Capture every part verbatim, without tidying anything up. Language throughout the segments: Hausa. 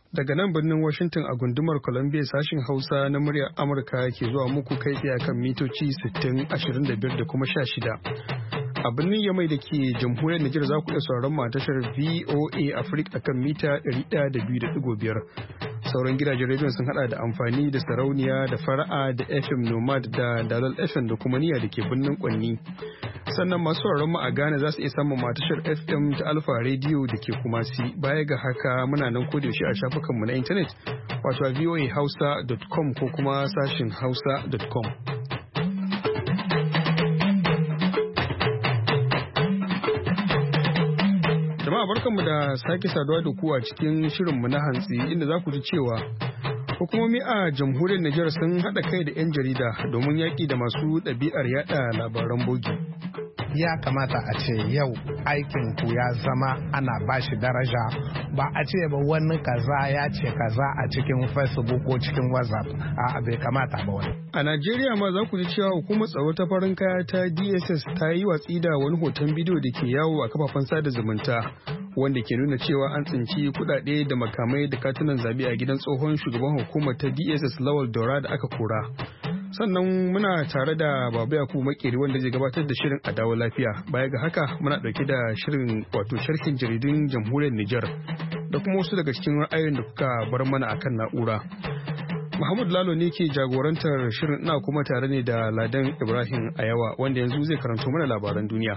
Daga nan birnin Washington a gundumar Columbia sashin Hausa na muryar Amurka ke zuwa muku kai tsaye kan mitoci sittin, ashirin da biyar da kuma sha shida. A birnin Yamai da ke jamhuriyar Nijar za ku iya sauraron mu a tashar V O A Africa akan mita ɗari ɗaya da biyu da ɗigo biyar. Sauran gidajen rediyon sun hada da amfani da sarauniya da fara'a da F M Nomad da Dalal F M da kuma niyya da ke birnin Kwanni. Sannan masu sauraron mu a Ghana za su iya samun matashar F M ta Alpha Radio da ke Kumasi. Baya ga haka muna nan kodayaushe a shafukanmu na intanet wato a voa hausa dot com ko kuma sashin hausa dot com. Jama'a barkanmu da sake saduwa da ku a cikin shirinmu na hantsi inda za ku ji cewa hukumomi a jamhuriyar Nijar sun haɗa kai da 'yan jarida domin yaƙi da masu ɗabi'ar yaɗa labaran bogi. Ya kamata a ce yau aikin ku ya zama ana bashi daraja ba a ce ba wani kaza ya ce kaza a cikin Facebook ko cikin WhatsApp a bai kamata ba wani. A Najeriya ma za ku ji cewa hukumar tsaro ta farin kaya ta D S S ta yi watsi da wani hoton bidiyo da ke yawo a kafafen sada zumunta wanda ke nuna cewa an tsinci kuɗaɗe da makamai da katunan zabe a gidan tsohon shugaban hukumar ta D S S Lawal Daura da aka kora. Sannan muna tare da Babu Yakubu Makeri wanda zai gabatar da shirin a dawo lafiya. Baya ga haka muna ɗauke da shirin wato sharhin jaridun jamhuriyar Nijar da kuma wasu daga cikin ra'ayoyin da kuka bar mana akan na'ura. Muhammad Lalo ne ke jagorantar shirin, ina kuma tare ne da Ladan Ibrahim Ayawa wanda yanzu zai karanto mana labaran duniya.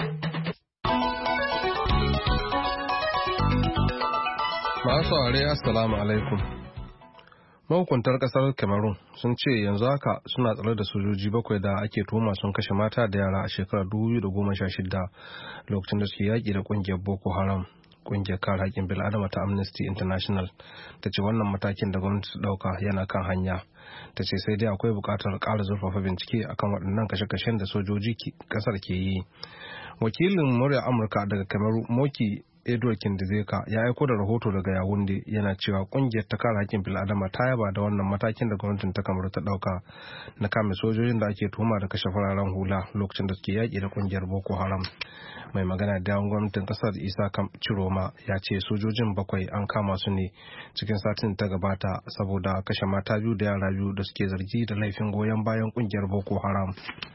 Masu saurare assalamu alaikum. Mahukuntar kasar Cameroon sun ce yanzu haka suna tsare da sojoji bakwai da ake tuhuma sun kashe mata da yara a shekarar dubu biyu da goma sha shida lokacin da suke yaƙi da ƙungiyar Boko Haram. Ƙungiyar kare haƙƙin bil'adama ta Amnesty International ta ce wannan matakin da gwamnati ta ɗauka yana kan hanya. Ta ce sai dai akwai buƙatar ƙara zurfafa bincike akan waɗannan kashe-kashen da sojoji ƙasar ke yi. Wakilin murya Amurka daga Cameroon Moki Edward Kindizeka ya aiko da rahoto daga Yawunde yana cewa kungiyar ta kare haƙƙin bil'adama ta yaba da wannan matakin da gwamnatin ta Kamaru ta dauka na kame sojojin da ake tuhuma da kashe fararen hula lokacin da suke yaƙi da kungiyar Boko Haram. Mai magana da yawan gwamnatin kasar Isa Ciroma ya ce sojojin bakwai an kama su ne cikin satin ta gabata saboda kashe mata biyu da yara biyu da suke zargi da laifin goyon bayan kungiyar Boko Haram.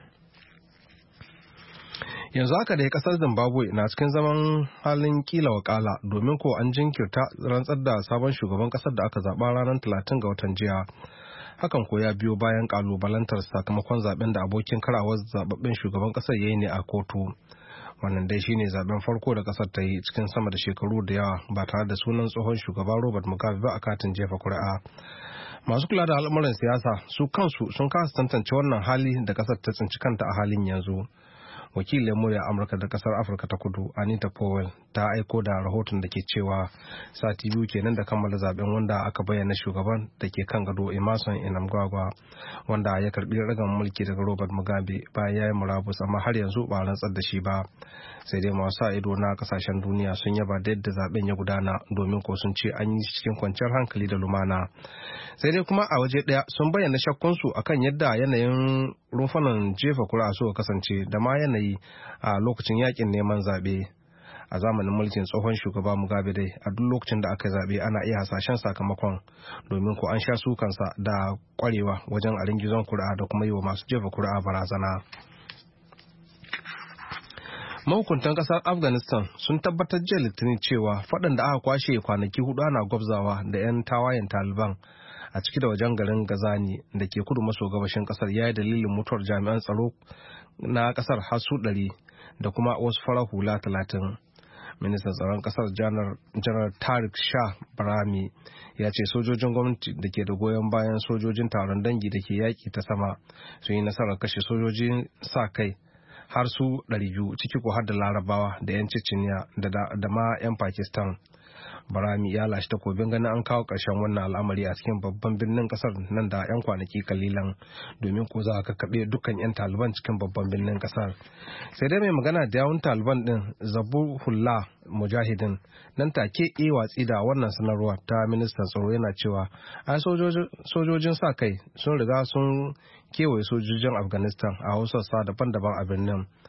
Yanzu haka dai kasar Zimbabwe na cikin zaman halin kila wakala domin ko an jinkirta rantsar da sabon shugaban kasar da aka zaba ranar talatin ga watan jiya. Hakan ko ya biyo bayan kalubalantar sakamakon zaben da abokin karawar zababben shugaban kasar yayi ne a kotu. Wannan dai shine zaben farko da kasar ta yi cikin sama da shekaru da yawa ba tare da sunan tsohon shugaba Robert Mugabe ba a katin jefa kuri'a. Masu kula da al'amuran siyasa su kansu sun kasa tantance wannan hali da kasar ta tsinci kanta a halin yanzu. Wakilin murya Amurka da kasar Afirka ta Kudu Anita Powell ta aiko da rahoton da ke cewa sati biyu kenan da kammala zaben wanda aka bayyana shugaban da ke kan gado Emerson Mnangagwa wanda ya karbi ragan mulki daga Robert Mugabe bayan ya yi murabus amma har yanzu ba rantsar da shi ba. Sai dai masu ido na kasashen duniya sun yaba da yadda zaben ya gudana domin ko sun ce an yi cikin kwanciyar hankali da lumana. Sai dai kuma a waje daya sun bayyana shakkunsu akan yadda yanayin rumfunan jefa kuri'a suka kasance da ma yanayi a lokacin yakin neman zaɓe. A zamanin mulkin tsohon shugaba Mugabe dai a duk lokacin da aka zaɓe ana iya hasashen sakamakon domin ko an sha sukansa da kwarewa wajen a ringizon kuri'a da kuma yi wa masu jefa kuri'a barazana. Mahukuntan kasar Afghanistan sun tabbatar jiya Litinin cewa faɗan da aka kwashe kwanaki hudu ana gwabzawa da 'yan tawayen Taliban a ciki da wajen garin Gazani da ke kudu maso gabashin kasar ya yi dalilin mutuwar jami'an tsaro na kasar har su ɗari da kuma wasu farar hula talatin. Ministan tsaron kasar janar Tariq Shah Barami ya ce sojojin gwamnati da ke da goyon bayan sojojin taron dangi da ke yaƙi ta sama sun yi nasarar kashe sojojin sa kai har su ɗari biyu ciki ko har da larabawa da 'yan Chechnya da ma 'yan Pakistan. Barami ya lashe takobin ganin an kawo ƙarshen wannan al'amari a cikin babban birnin ƙasar nan da 'yan kwanaki kalilan domin ko za a kakkaɓe dukkan 'yan Taliban cikin babban birnin ƙasar. Sai dai mai magana da yawun Taliban ɗin Zabihullah Mujahideen nan take yi watsi da wannan sanarwa ta ministan tsaro yana cewa ai sojojin sa kai sun riga sun kewaye sojojin Afghanistan a wasu sassa daban-daban a birnin.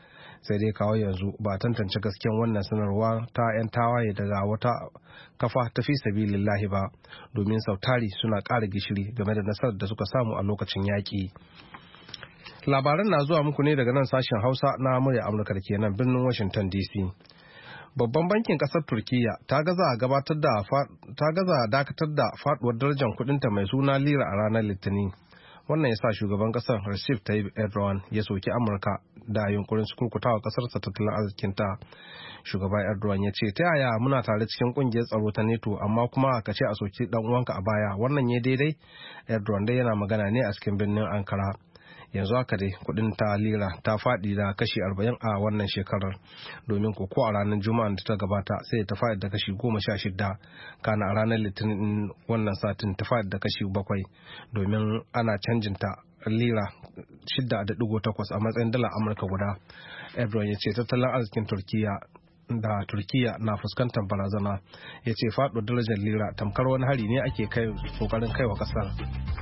sai dai kawo yanzu ba tantance gaskiyan wannan sanarwa ta 'yan tawaye daga wata kafa ta fi sabilillahi ba, domin sautari suna ƙara gishiri game da nasarar da suka samu a lokacin yaƙi. Labaran na zuwa muku ne daga nan sashen Hausa na murya Amurka da ke nan birnin Washington D C. Babban bankin kasar Turkiyya ta gaza gabatar da ta gaza dakatar da faduwar darajar kudinta mai suna lira a ranar Litinin. Wannan ya sa shugaban kasar Recep Tayyip Erdogan ya soki Amurka da yunkurin su kurkutawa kasarsa tattalin arzikinta. Shugaban Erdogan ya ce ta yaya muna tare cikin kungiyar tsaro ta NATO amma kuma ka ce a soki dan uwanka a baya, wannan ya daidai? Erdogan dai yana magana ne a cikin birnin Ankara. Yanzu haka dai kudin ta lira ta faɗi da kashi arba'in a wannan shekarar, domin ko a ranar juma'a da ta gabata sai ta faɗi da kashi goma sha shida, kana a ranar litinin wannan satin ta faɗi da kashi bakwai, domin ana canjin ta lira shida da digo takwas a matsayin dala Amurka guda. Erdogan ya ce tattalin arzikin Turkiya da Turkiya na fuskantar barazana. Ya ce faɗuwar darajar lira tamkar wani hari ne ake kai kokarin kaiwa kasar.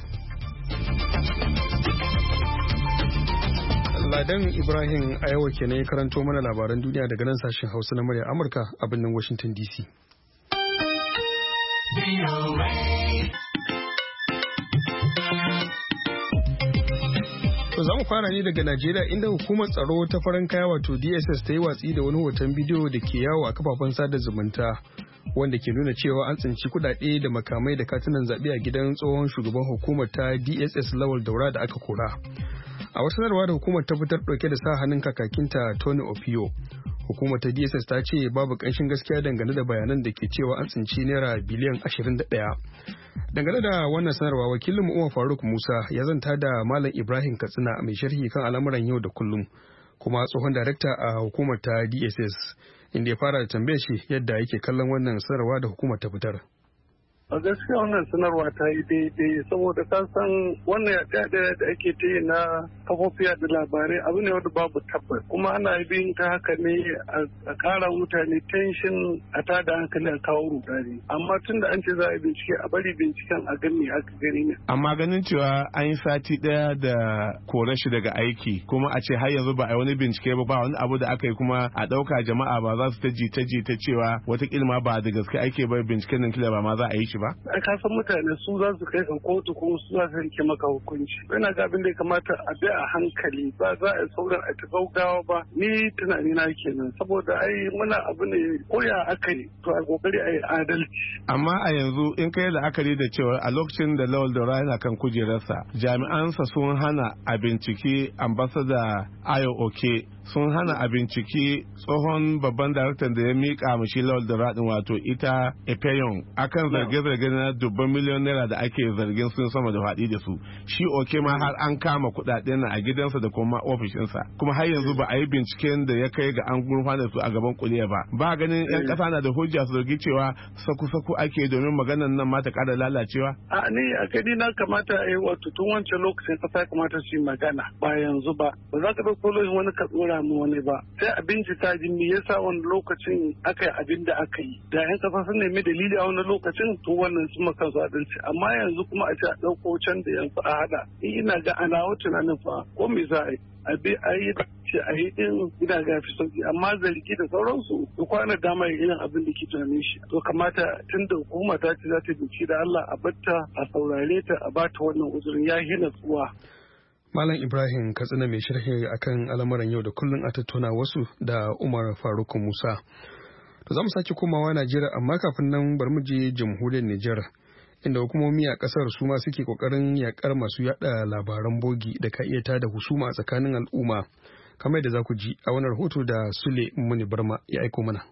Ladan Ibrahim a yau kenan ya karanto mana labaran duniya daga nan sashen Hausa na murya Amurka a birnin Washington D C. To za mu fara ne daga Najeriya, inda hukumar tsaro ta farin kaya wato D S S ta yi watsi da wani hoton bidiyo da ke yawo a kafafen sada zumunta wanda ke nuna cewa an tsinci kudade da makamai da katunan zaɓe a gidan tsohon shugaban hukumar ta D S S Lawal Daura da aka kora. A wasu sanarwa da hukumar ta fitar ɗauke da sa hannun kakakinta Tony Opio, hukumar ta D S S ta ce babu ƙanshin gaskiya dangane da bayanan da ke cewa an tsinci naira biliyan ashirin da ɗaya. Dangane da wannan sanarwa, wakilin Umar Faruk Musa ya zanta da Malam Ibrahim Katsina mai sharhi kan al'amuran yau da kullum kuma tsohon darakta a hukumar ta D S S, inda ya fara da tambayar shi yadda yake kallon wannan sanarwa da hukumar ta fitar. A gaskiya wannan sanarwa ta yi daidai, saboda ka san wannan yaɗe da ake ta yi na kafofi da labarai abu ne wanda babu tabbas, kuma ana bin ta haka ne a ƙara mutane tension, a tada hankali, a kawo rudani. Amma tun da an ce za a yi bincike, a bari binciken a gani aka gani ne. Amma ganin cewa an yi sati ɗaya da kore shi daga aiki, kuma a ce har yanzu ba a yi wani bincike ba, ba wani abu da aka yi, kuma a ɗauka jama'a ba za su ta jita jita cewa wataƙila ma ba da gaske ake bai binciken nan kila ba ma za a yi shi ba. Ka san mutane su za su kai ka kotu kuma su za su yanke maka hukunci. Ina ga abin da ya kamata a bi a hankali, ba za a sauran a ta gaugawa ba. Ni tunani na kenan, saboda ai muna abu ne koya aka yi, to a kokari a yi adalci. Amma a yanzu in kai la'akari da cewa a lokacin da Lawal Daura yana kan kujerarsa, jami'ansa sun hana a bincike ambasada Ayo Oke, sun hana a bincike tsohon babban daraktan da ya mika mashi Lawal Daura din wato ita Epeyon akan zarge-zarge na dubban miliyon naira da ake zargin sun sama da faɗi da su. Shi Oke ma har an kama kuɗaɗen na a gidansa da kuma ofishinsa, kuma har yanzu ba a yi binciken da ya kai ga an gurfana su a gaban kuliya ba. Ba ganin yan ƙasa na da hujja su zargi cewa saku-saku ake domin maganan nan ma ta ƙara lalacewa. A ni a gani na kamata a yi wato tun wancan lokacin ƙasa kamata su yi magana ba yanzu ba. Ba za ka ɗauko wani ka ɗora mu wani ba. Sai a bincika jin me yasa wani lokacin aka yi abin da aka yi. Da yan ƙasa sun nemi dalili a wani lokacin to wannan sun maka su adalci. Amma yanzu kuma a ce a ɗauko can da yanzu a haɗa. Ina ga ana wata tunanin fa ko me za a yi. A bi a yi ce a yi din ina ga fi sauki, amma zargi da sauransu da kwana dama yin irin abin da ke tunanin shi. To kamata tun da hukuma ta ce za ta bincike da Allah a batta a saurare ta a bata wannan uzurin ya hina tsuwa. Malam Ibrahim Katsina mai sharhi akan al'amuran yau da kullun a tattauna wasu da Umar Faruk Musa. To za mu sake komawa Najeriya, amma kafin nan bari mu je jamhuriyar Nijar, inda hukumomi a kasar su ma suke kokarin yakar masu yada labaran bogi da ka iya tada husuma a tsakanin al'umma, kamar da za ku ji a wani rahoto da Sule Muni Barma ya aiko mana.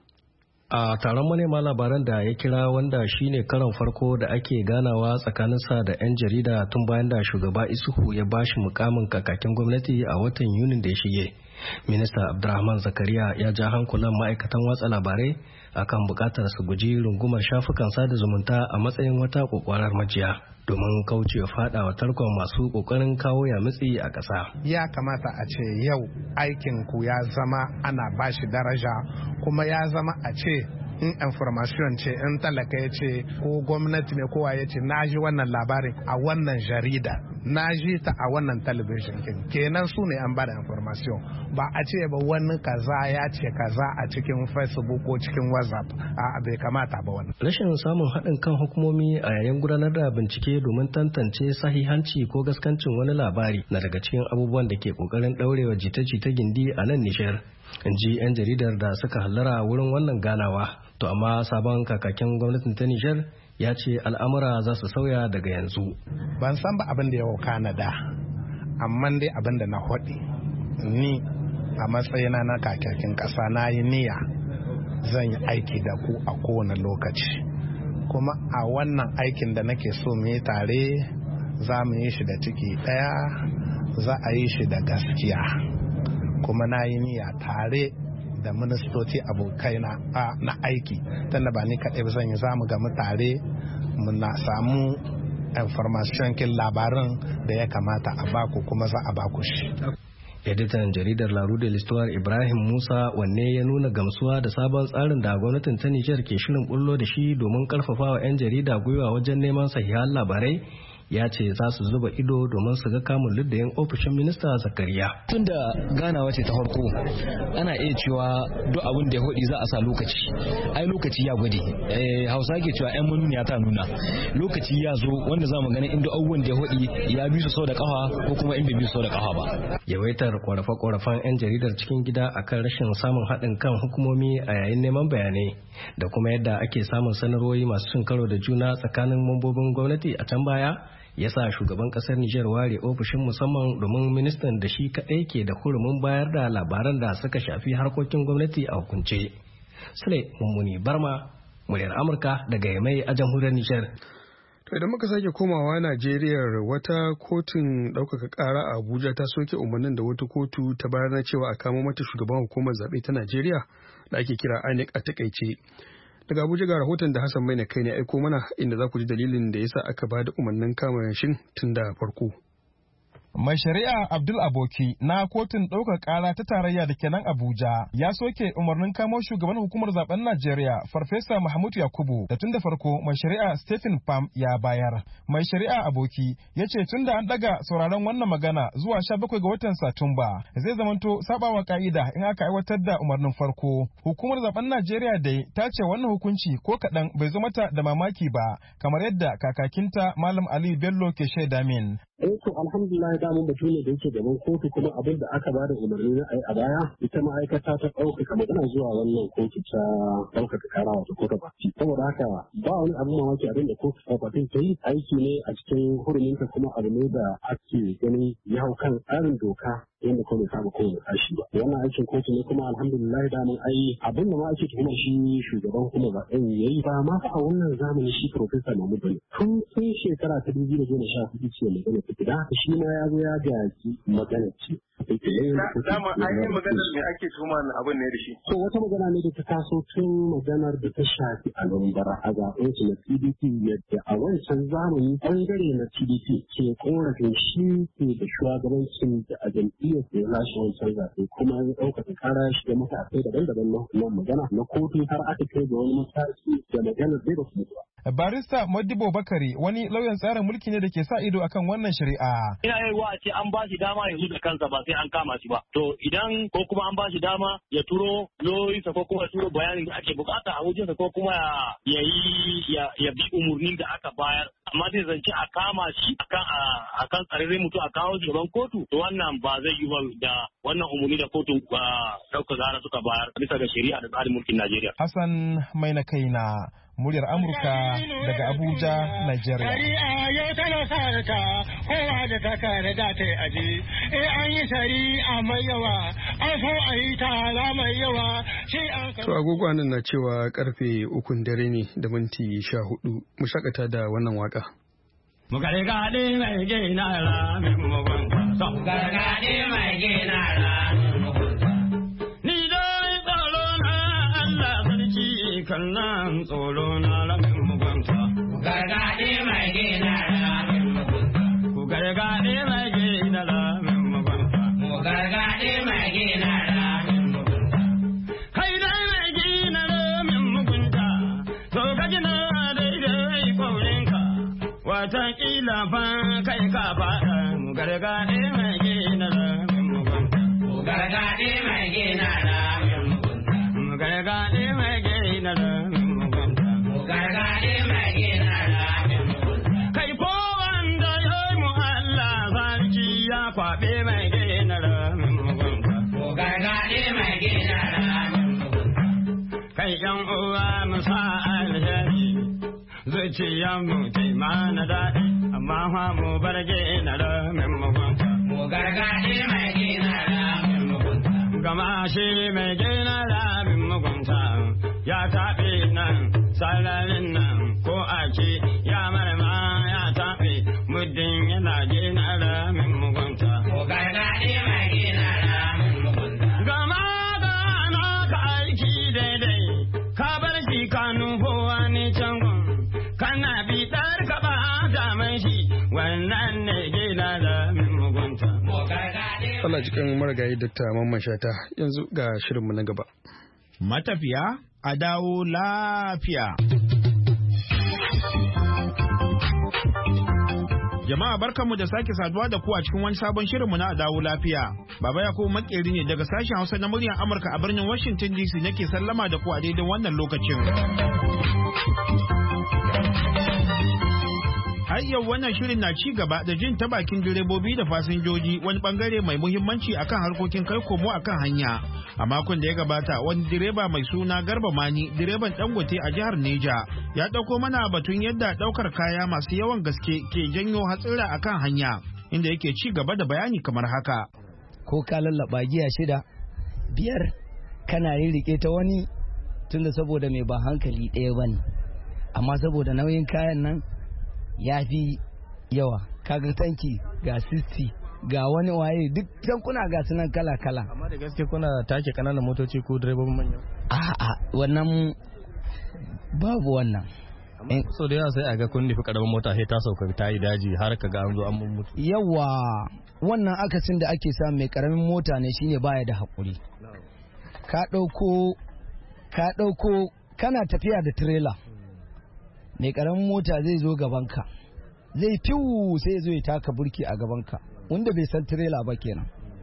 A taron manema labaran da ya kira, wanda shine karon farko da ake ganawa tsakaninsa da 'yan jarida tun bayan da shugaba Isuhu ya bashi mukamin kakakin gwamnati a watan Yunin da ya shige, Minista Abdurrahman Zakariya ya ja hankulan ma'aikatan watsa labarai akan bukatar su guji rungumar shafukan sada zumunta a matsayin wata kokwarar majiya domin kaucewa fadawa tarkon masu kokarin kawo yamutsi a ƙasa. Ya kamata a ce yau aikin ku ya zama ana bashi daraja, kuma ya zama a ce in information ce, in talaka ya ce ko gwamnati ne kowa ya ce na ji wannan labarin a wannan jarida, na ji ta a wannan talabijin kenan su ne an bada information ba a ce ba wani kaza ya ce kaza a cikin Facebook ko cikin WhatsApp a bai kamata ba wannan. Rashin samun haɗin kan hukumomi a yayin gudanar da bincike domin tantance sahihanci ko gaskancin wani labari na daga cikin abubuwan da ke kokarin ɗaurewa jita-jita gindi a nan Nijar. In ji 'yan jaridar da suka hallara wurin wannan ganawa. To amma sabon kakakin gwamnatin ta Nijar ya ce al'amura za su sauya daga yanzu. Ban san ba abin da ya wuka na da, amma dai abin da na haɗe ni a matsayina na kakakin ƙasa na yi niyya zan yi aiki da ku a kowane lokaci. Kuma a wannan aikin da nake so mu yi tare za mu yi shi da ciki ɗaya, za a yi shi da gaskiya. Kuma na yi niyya tare da ministoci abokai na, na aiki tunda ba ni kaɗai ba zan yi za mu gamu tare mu na samu information kin labarin da ya kamata a baku kuma za a baku shi. Editan jaridar La Rue de l'Histoire Ibrahim Musa wanne ya nuna gamsuwa da sabon tsarin da gwamnatin ta Nijar ke shirin bullo da shi domin karfafawa 'yan jarida gwiwa wajen neman sahihan labarai ya ce za su zuba ido domin su ga kamun luddayin ofishin minista Zakariya. Tun da ganawa ce ta farko ana iya cewa duk abin da ya hudi za a sa lokaci. Ai lokaci ya gwade. Hausa ke cewa 'yan manuniya ta nuna. Lokaci ya zo wanda za mu gani inda abubuwan da ya hudi ya bi su sau da kafa ko kuma in bai bi su sau da kafa ba. Yawaitar korafe-korafen 'yan jaridar cikin gida akan rashin samun haɗin kan hukumomi a yayin neman bayanai da kuma yadda ake samun sanarwoyi masu cin karo da juna tsakanin mambobin gwamnati a can baya ya sa shugaban kasar Nijar ware ofishin musamman domin ministan da shi kaɗai ke da hurumin bayar da labaran da suka shafi harkokin gwamnati a hukunce. Sule Mummuni Barma, muryar Amurka daga Yamai a jamhuriyar Nijar. To idan muka sake komawa Najeriya, wata kotun ɗaukaka ƙara a Abuja ta soke umarnin da wata kotu ta bayar na cewa a kama mata shugaban hukumar zaɓe ta Najeriya da ake kira I N E C a takaice. Daga Abuja ga rahoton da Hassan Maina kai ne aiko mana inda za ku ji dalilin da yasa aka ba da umarnin kama shin tun da farko. Mai shari'a Abdul Aboki na kotun ɗaukar ƙara ta tarayya da kenan Abuja ya soke umarnin kamo shugaban hukumar zaben Najeriya Farfesa Mahmud Yakubu da tun da farko mai shari'a Stephen Pam ya bayar. Mai shari'a Aboki ya ce tun da an daga sauraron wannan magana zuwa sha bakwai ga watan Satumba zai zamanto sabawa ka'ida in aka aiwatar da umarnin farko. Hukumar zaben Najeriya dai ta ce wannan hukunci ko kaɗan bai zo mata da mamaki ba kamar yadda kakakinta Malam Ali Bello ke shaida min. Eh to alhamdulillah damun batu ne da yake gaban kotu kuma abin da aka bada umarni na ai a baya ita ma'aikata ta ɗaukaka magana zuwa wannan kotu ta ɗaukaka kara wato kotu baki saboda haka ba wani abin mamaki abin da kotu ta baki ta yi aiki ne a cikin huruminta kuma abu ne da ake gani ya hau kan tsarin doka yadda kuma bai saba kowane kashi ba wannan aikin kotu ne kuma alhamdulillah damun ai abin da ma ake tuhumar shi shugaban kuma zaɓen yayi ba ma fa a wannan zamani shi Profesa Mahmud ne tun tun shekara ta dubu biyu da goma sha hudu ce magana da haka shi ma ya zo ya gaji magana ce. Dama ainihin maganar me ake tuhuma abin ne da shi. So wata magana ne da ta taso tun maganar da ta shafi a lambara a zaɓen su na P D P yadda a wancan zamani ɓangare na P D P ke korafin shi ke da shugabancin da a jam'iyyar da ya lashe wancan zaɓe kuma ya ɗaukaka kara shi da matakai daban-daban na magana na kotu har aka kai ga wani mataki da maganar bai da su ba. Barista Modibo Bakari wani lauyan tsarin mulki ne da ke sa ido akan wannan shari'a. Ina yi a ce an ba shi dama ya da kansa ba sai an kama shi ba. To idan ko kuma an ba shi dama ya turo loyinsa ko kuma turo bayanin da ake bukata a wajensa ko kuma ya yi ya bi umurnin da aka bayar. Amma zai zance a kama shi akan akan tsararre mutum a kawo shi gaban kotu to wannan ba zai yi ba da wannan umurni da kotu ɗauka gara suka bayar bisa ga shari'a da tsarin mulkin Najeriya. Hassan Maina kaina muryar Amurka daga Abuja, Nigeria. Shari'a yau tana sa ta kowa da ta kare da ta aji. Eh an yi shari'a mai yawa, an so a yi tara mai yawa. To agogo nan na cewa karfe ukun dare ne da minti sha hudu. Mu shakata da wannan waka. Mugargaɗe mai gina ra mai mugunta. Mugargaɗe mai gina ra mai mugunta. Ni dai tsoro na Allah sarki kan nan tsoro na ramin mugunta. Mugargaɗe mai gina ra mai mugunta. Mugargaɗe mai gina ra mai mugunta. Mugargaɗe mai gina ra mai mugunta. Kai dai mai gina ra mai mugunta. To ka gina daidai kwaurinka. Wataƙila fa kai ka faɗa gargaɗe mai gina ramin mugunta. Gargaɗe mai gina ramin mugunta. Gargaɗe mai gina ramin mugunta. Gargaɗe mai gina ramin mugunta. Kai ko wanda ya yi mu Allah sarki ya kwaɓe mai gina ramin mugunta. Gargaɗe mai gina ramin mugunta. Kai ƴan uwa mu sa alheri zuciyar mu taimana daɗi amma fa mu bar gina ramin mugunta. Gargaɗe mai gina ramin mugunta. Gama shi mai gina ramin mugunta ya taɓe nan sararin nan ko ake ya marama ya taɓe muddin yana gina ramin mugunta. Gargaɗe mai gina ramin mugunta. Gama da na ka aiki daidai ka bar shi ka nufo wani can gun kana bitar ka ba da mai shi wannan ne gina ramin mugunta. Allah cikin marigayi Dakta Mamman Shata yanzu ga shirinmu na gaba. Matafiya a dawo lafiya. Jama'a barkanmu da sake saduwa da ku a cikin wani sabon shirinmu na a dawo lafiya. Baba Yakubu Makeri ne daga sashen Hausa na muryar Amurka a birnin Washington D C nake sallama da ku a daidai wannan lokacin. Har yau wannan shirin na ci gaba da jin ta bakin direbobi da fasinjoji wani bangare mai muhimmanci akan harkokin kai komo akan hanya. A makon da ya gabata wani direba mai suna Garba Mani, direban Dangote a jihar Neja, ya dauko mana batun yadda daukar kaya masu yawan gaske ke janyo hatsira akan hanya, inda yake ci gaba da bayani kamar haka. Ko ka lallaba giya shida, biyar kana rike ta wani tunda saboda mai ba hankali ɗaya bane. Amma saboda nauyin kayan nan ya fi yawa, kaga tanki ga sixty ga wani waye duk tankuna ga sunan kala-kala. Amma da gaske kuna take kananan motoci ko direbobin manya? A'a wannan babu wannan. Amma so da yawa sai a ga kun nufi karamin mota sai ta sauka ta yi daji har ka ga an zo an mutu. Yawa wannan akasin da ake samu mai karamin mota ne shine baya da hakuri. Ka dauko ka dauko kana tafiya da trailer. Mai karamin mota zai zo gabanka zai fiwu sai zo ya taka burki a gabanka wanda bai san trailer ba kenan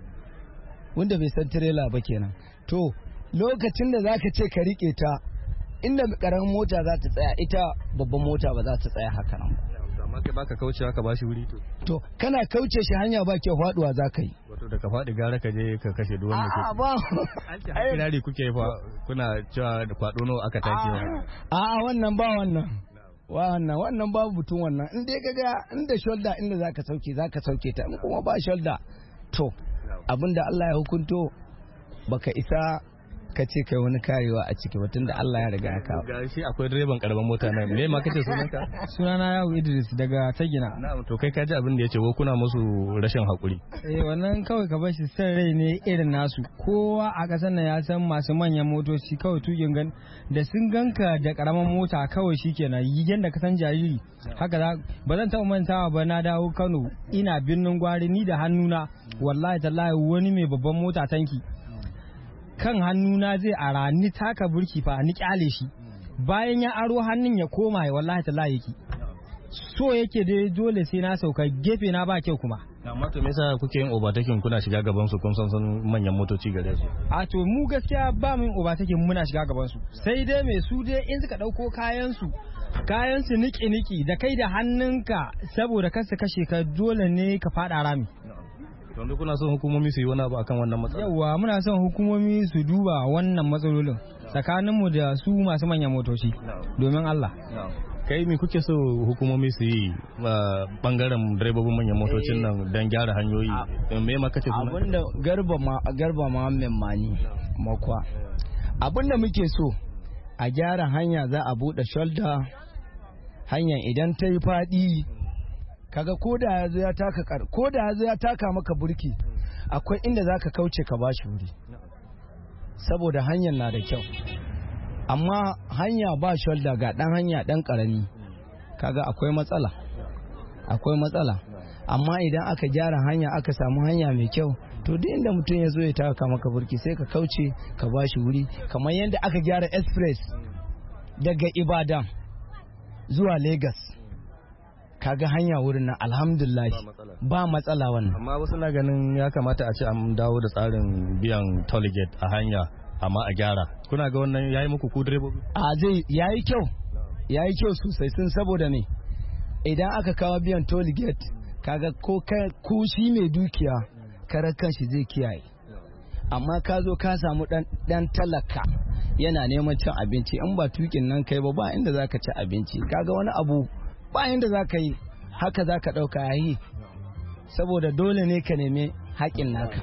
wanda bai san trailer ba kenan to lokacin da zaka ce ka rike ta inda karamin mota za ta tsaya ita babban mota ba za ta tsaya haka nan ba amma kai baka kauce haka ba shi wuri to to kana kauce shi hanya ba ke faduwa zaka yi wato da ka fadi gara ka je ka kashe duk wanda ke a ba ai kirari kuke fa kuna cewa da kwado nawa aka take a a wannan ba wannan wannan wannan babu butun wannan in dai kaga inda shoulder inda zaka sauke zaka sauke ta in kuma ba shoulder to abinda Allah ya hukunto baka isa ka ce kai wani karewa a ciki ba tunda Allah ya riga ya kawo ga shi akwai direban karaman mota nan me ma kace sunanka sunana Yawo Idris daga Tagina na'am to kai ka ji abin da yace ko kuna musu rashin hakuri eh wannan kawai ka bashi san rai ne irin nasu kowa a kasar nan ya san masu manyan motoci kawai tukin gan da sun ganka da karaman mota kawai shikenan yigen da ka san jariri haka za ba zan taɓa mantawa ba na dawo Kano ina birnin Gwari ni da hannuna wallahi tallahi wani mai babban mota tanki kan hannuna zai ara ni taka burki fa ni kyale shi bayan ya aro hannun ya koma ya wallahi tallahi yake so yake dai dole sai na sauka gefe na ba kyau kuma amma to me yasa kuke yin overtaking kuna shiga gaban su kun san san manyan motoci gare su a to mu gaskiya ba mu overtaking muna shiga gaban su sai dai me su dai in suka dauko kayan su kayan su niki niki da kai da hannunka saboda kar su kashe ka dole ne ka fada rami wanda kuna son hukumomi su yi wani abu akan wannan matsala yawa muna son hukumomi su duba wannan matsalolin tsakaninmu da su masu manyan motoci domin Allah kai me kuke so hukumomi su yi bangaren direbobin manyan motocin nan don gyara hanyoyi me ma kace suna abinda garba ma garba ma mani makwa abinda muke so a gyara hanya za a bude shoulder hanyar idan ta yi fadi kaga ko da yazo ya taka kar ko da yazo ya taka maka burki akwai inda zaka kauce ka bashi wuri saboda hanyar na da kyau amma hanya ba shoulder ga dan hanya dan karami kaga akwai matsala akwai matsala amma idan aka gyara hanya aka samu hanya mai kyau to duk inda mutum ya zo ya taka maka burki sai ka kauce ka bashi wuri kamar yadda aka gyara express daga Ibadan zuwa Lagos kaga hanya wurin nan alhamdulillah ba matsala wannan. Amma wasu na ganin ya kamata a ce an dawo da tsarin biyan toll gate a hanya amma a gyara. Kuna ga wannan yayi muku ku direbobi? A zai yayi kyau. Yayi kyau sosai sun saboda me idan aka kawo biyan toll gate kaga ko ko shi mai dukiya karar kanshi zai kiyaye. Amma ka zo ka samu dan talaka yana neman cin abinci in ba tukin nan kai ba ba inda zaka ci abinci. Kaga wani abu ba inda zaka yi haka zaka dauka yayi saboda dole ne ka nemi haƙin naka.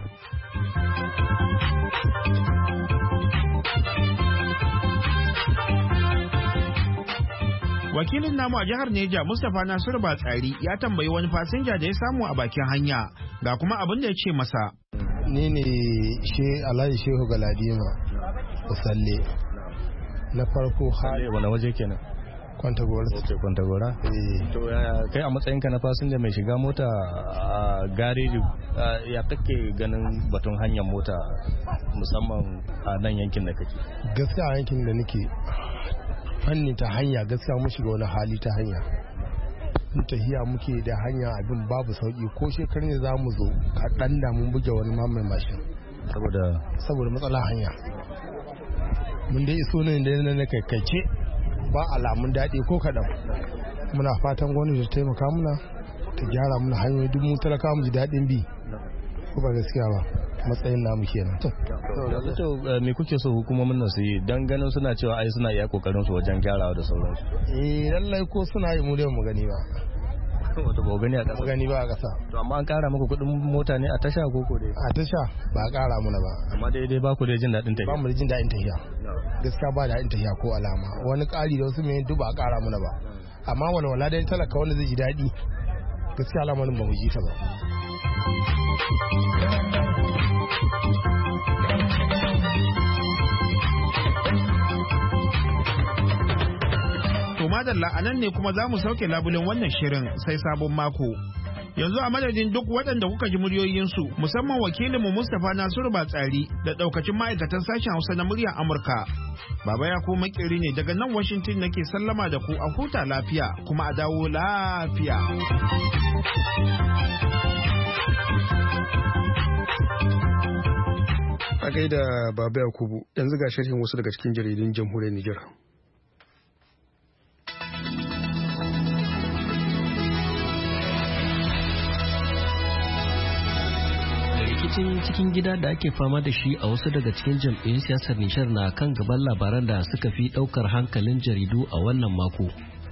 Wakilin namu a jihar Neja Mustapha Nasiru Batsari ya tambayi wani fasinja da ya samu a bakin hanya ga kuma abin da ya ce masa. Ni ne she Alhaji Shehu Galadima Usalle na farko hali wani waje kenan. Kwantagora. Ce Kwantagora? To kai a matsayinka na fasinja mai shiga mota a gareji ya kake ganin batun hanyar mota musamman a nan yankin da kake? Gaskiya a yankin da nake fanni ta hanya gaskiya mun shiga wani hali ta hanya. Mun tahiya muke da hanya abin babu sauki ko shekarun ne za mu zo kaɗan da mun buge wani mamai mashin. Saboda? Saboda matsala hanya. Mun dai iso ne da na kaikaice ba alamun daɗi ko kaɗan. Muna fatan gwamnati ta taimaka muna ta gyara muna hanyoyi duk mun talaka mu ji daɗin bi. Ko ba gaskiya ba matsayin namu kenan. Yanzu to me kuke so hukumomin nan su yi dan ganin suna cewa ai suna iya kokarin su wajen gyarawa da sauransu. Eh lallai ko suna yi mu da mu gani ba. Wato ba gani a ƙasa. Mu gani ba a ƙasa. To amma an ƙara muku kuɗin mota ne a tasha ko ko dai? A tasha ba a ƙara muna ba. Amma daidai ba ku da jin daɗin tafiya. Ba mu da jin daɗin tafiya. Gaskiya ba daɗin tafiya ko alama. Wani ƙari da wasu mai duk ba a ƙara muna ba. Amma walwala dai talaka wanda zai ji daɗi. Gaskiya alamarin ba mu ji ta ba. To madalla a nan ne kuma za mu sauke labulen wannan shirin sai sabon mako. Yanzu a madadin duk waɗanda kuka ji muryoyinsu musamman wakilinmu Mustapha Nasiru Batsari da ɗaukacin ma'aikatan sashen Hausa na muryar Amurka. Baba ya ko makeri ne daga nan Washington nake sallama da ku a huta lafiya kuma a dawo lafiya. A gaida Baba Yakubu yanzu ga sharhin wasu daga cikin jaridun jamhuriyar Nijar. Rikicin cikin gida da ake fama da shi a wasu daga cikin jam'iyyun siyasar Nijar na kan gaban labaran da suka fi daukar hankalin jaridu a wannan mako.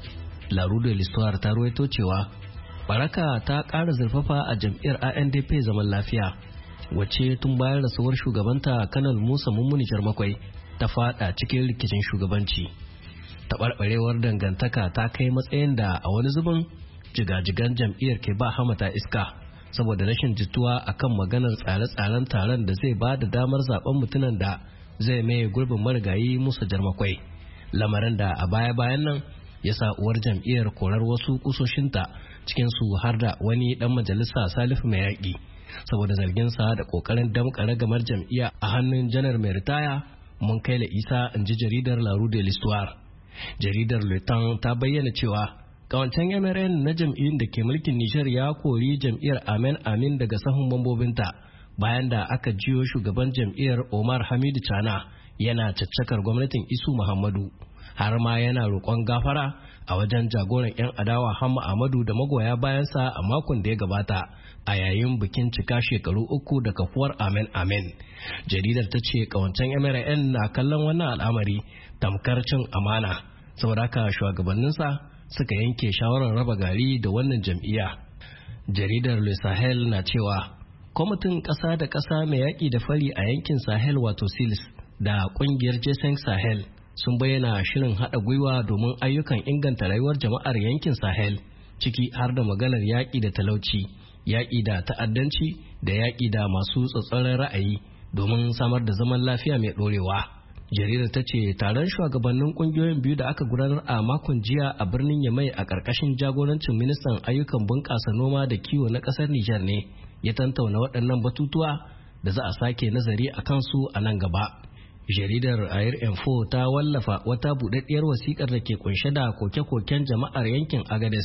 La Rue de l'Histoire ta ruwaito cewa baraka ta ƙara zurfafa a jam'iyyar A N D P zaman lafiya, wacce tun bayan rasuwar shugabanta Kanal Musa Mummuni Jarmakwai ta fada cikin rikicin shugabanci. Taɓarɓarewar dangantaka ta kai matsayin da a wani zubin jigajigan jam'iyyar ke ba hamata iska saboda rashin jituwa akan maganar tsare-tsaren taron da zai ba da damar zaben mutumin da zai maye gurbin marigayi Musa Jarmakwai, lamarin da a baya-bayan nan ya sa uwar jam'iyyar korar wasu kusoshinta cikin su har da wani dan majalisa Salifu Mai Yaƙi saboda zarginsa da kokarin damƙa gamar jam'iyya a hannun janar mai ritaya mun kai la Isa, in ji jaridar La Rue de l'Histoire. Jaridar Le Temps ta bayyana cewa kawancen M R N na jam'iyyun da ke mulkin Nijar ya kori jam'iyyar Amen Amin daga sahun mambobinta bayan da aka jiyo shugaban jam'iyyar Omar Hamidu Chana yana caccakar gwamnatin Isu Muhammadu, har ma yana roƙon gafara a wajen jagoran 'yan adawa Hamma Ahmadu da magoya bayansa a makon da ya gabata a yayin bikin cika shekaru uku da kafuwar Amen Amen. Jaridar ta ce kawancen M R N na kallon wannan al'amari tamkar cin amana, saboda haka shugabanninsa suka yanke shawarar raba gari da wannan jam'iyya. Jaridar Le Sahel na cewa kwamitin ƙasa da ƙasa mai yaƙi da fari a yankin Sahel wato S I L S da ƙungiyar G cinq Sahel sun bayyana shirin haɗa gwiwa domin ayyukan inganta rayuwar jama'ar yankin Sahel, ciki har da maganar yaƙi da talauci, yaƙi da ta'addanci da yaƙi da masu tsatsauran ra'ayi domin samar da zaman lafiya mai ɗorewa. Jaridar ta ce taron shugabannin kungiyoyin biyu da aka gudanar a makon jiya a birnin Yamai a ƙarƙashin jagorancin ministan ayyukan bunƙasa noma da kiwo na ƙasar Nijar ne ya tantauna waɗannan batutuwa da za a sake nazari a kansu a nan gaba. Jaridar Air Info ta wallafa wata buɗaɗɗiyar wasiƙar da ke kunshe da koke-koken jama'ar yankin Agades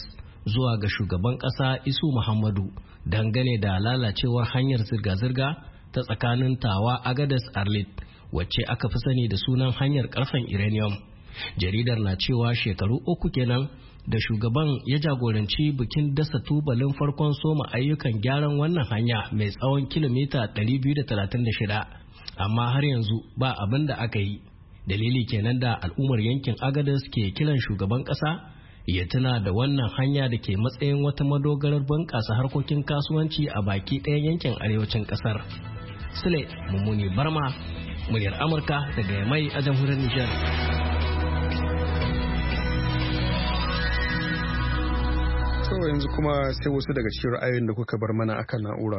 zuwa ga shugaban ƙasa Isu Muhammadu dangane da lalacewar hanyar zirga-zirga ta tsakanin Tawa Agadez Arlit wacce aka fi sani da sunan hanyar karfen uranium. Jaridar na cewa shekaru uku kenan da shugaban ya jagoranci bikin dasa tubalin farkon soma ayyukan gyaran wannan hanya mai tsawon kilomita ɗari biyu da talatin da shida, amma har yanzu ba abin da aka yi. Dalili kenan da al'ummar yankin Agadez ke kiran shugaban ƙasa ya tuna da wannan hanya da ke matsayin wata madogarar bunƙasa harkokin kasuwanci a baki ɗayan yankin arewacin ƙasar. Sule Mummuni Barma, muryar Amurka daga Yamai a jamhuriyar Nijar. Kawai yanzu kuma sai wasu daga cikin ra'ayoyin da kuka bar mana akan na'ura.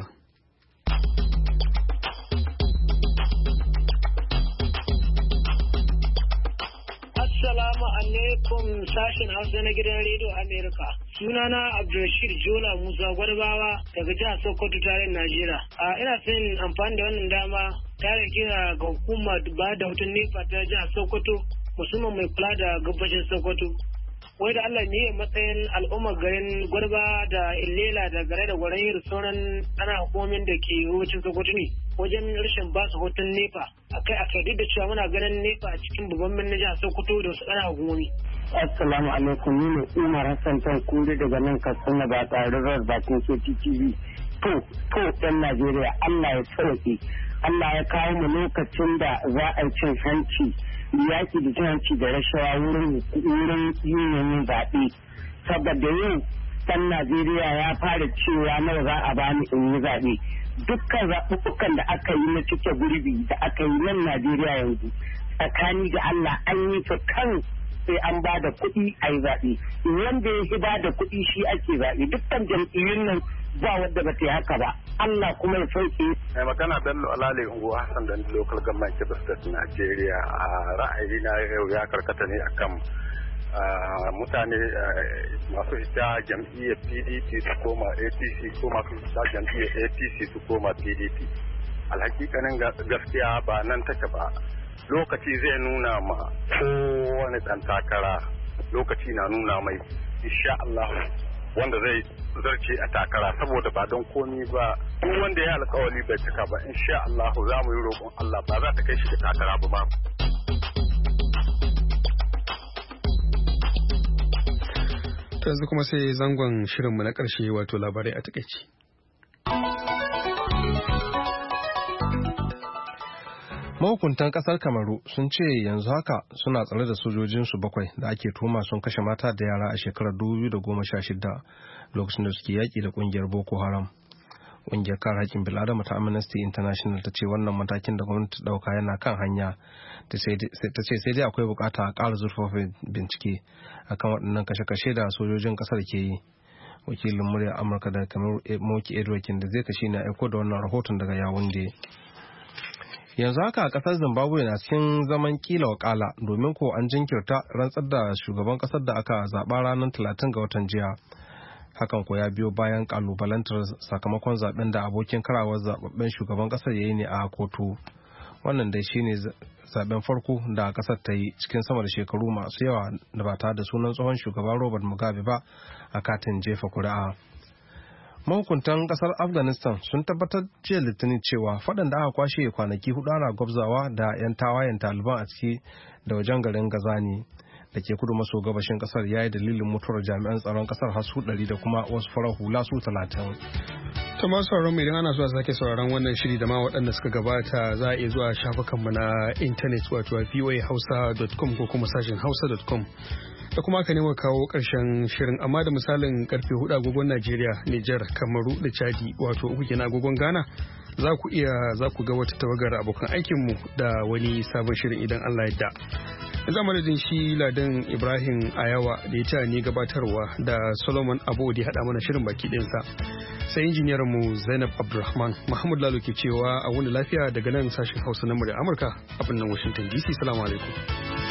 Assalamu alaikum sashen Hausa na gidan rediyo Amerika. Sunana Abdulrashid Jola Musa Gwarbawa daga jihar Sokoto tarayyar Najeriya. A ina son amfani da wannan dama tare kira ga hukuma ba da hutun nefa ta jihar Sokoto musamman mai kula da gabashin Sokoto. Wai da Allah ne matsayin al'ummar garin Gwarba da Illela da gare da Gwarayir sauran ana hukumomin da ke yawancin Sokoto ne wajen rashin ba su hutun nefa akai akai duk da cewa muna ganin nefa a cikin babban birnin jihar Sokoto da wasu ana hukumomi. Assalamu alaikum, ni ne Umar Hassan Tankuri daga nan Katsina ba tare da bakin K T T V. To, to ɗan Najeriya Allah ya tsauke. Allah ya kawo mu lokacin da za a cin hanci, yaki da cin hanci da rashawa wurin wurin yin zaɓe. Saboda yau ɗan Najeriya ya fara cewa nawa za a bani in yi zaɓe. Dukkan zaɓuɓɓukan da aka yi na cike gurbi da aka yi nan Najeriya yanzu, tsakani da Allah an yi ta kan sai an ba da kuɗi a yi zaɓe. Wanda ya fi ba da kuɗi shi ake zaɓe. Dukkan jam'iyyun nan ba wadda ba ta yi haka ba. Allah kuma ya sauke. Mai magana Bello Alale Ungu Hassan da Local Government Kebbi State Nigeria. A ra'ayi na yau ya karkata ne akan mutane masu ita jam'iyyar P D P su koma A P C ko masu ita jam'iyyar A P C su koma P D P. Alhakikanin gaskiya ba nan take ba. Lokaci zai nuna ma kowane ɗan takara, lokaci na nuna mai insha Allah wanda zai zarce a takara, saboda ba don komi ba duk wanda ya alkawali bai cika ba insha Allah za mu yi roƙon Allah ba za ta kai shi da takara ba ba. Yanzu kuma sai zangon shirinmu na ƙarshe wato labarai a takaici. Mahukuntan kasar Kamaru sun ce yanzu haka suna tsare da sojojinsu bakwai da ake tuma sun kashe mata da yara a shekarar dubu biyu da goma sha shida lokacin da suke yaƙi da ƙungiyar Boko Haram. Ƙungiyar kare haƙƙin bil'adama ta Amnesty International ta ce wannan matakin da gwamnati ta ɗauka yana kan hanya. Ta ce sai dai akwai bukata a ƙara zurfafa bincike akan waɗannan kashe-kashe da sojojin ƙasar ke yi. Wakilin muryar Amurka da Kamaru Moki Edward da zai kashi na aiko da wannan rahoton daga Yawunde. Yanzu haka a kasar Zimbabwe na cikin zaman kila wakala domin ko an jinkirta rantsar da shugaban kasar da aka zaɓa ranar talatin ga watan jiya. Hakan ko ya biyo bayan kalubalantar sakamakon zaben da abokin karawar zababben shugaban kasar ya yi ne a kotu. Wannan dai shine zaben farko da kasar ta yi cikin sama da shekaru masu yawa da ba tare da sunan tsohon shugaban Robert Mugabe ba a katin jefa kuri'a. Mahukuntan kasar Afghanistan sun tabbatar jiya Litinin cewa faɗan da aka kwashe kwanaki hudu ana gwabzawa da 'yan tawayen Taliban a ciki da wajen garin Gazani da ke kudu maso gabashin kasar ya yi dalilin mutuwar jami'an tsaron kasar har su ɗari da kuma wasu farar hula su talatin. ta masu sauran mai idan ana so a sake sauraron wannan shiri da ma waɗanda suka gabata za a iya zuwa shafukanmu na intanet wato a voa hausa dot com ko kuma sashen hausa dot com. da kuma aka nema kawo ƙarshen shirin amma da misalin karfe hudu agogon Najeriya, Nijar, Kamaru da Chadi wato uku kenan agogon Ghana za ku iya za ku ga wata tawagar abokan aikinmu da wani sabon shirin idan Allah ya yarda. Yanzu madadin shi Ladan Ibrahim Ayawa da ya ta ni gabatarwa da Solomon Abu da ya haɗa mana shirin baki ɗinsa. Sai injiniyar mu Zainab Abdulrahman Muhammad Lalo ke cewa a wani lafiya daga nan sashen Hausa na murya Amurka a birnin Washington D C. Salamu alaikum.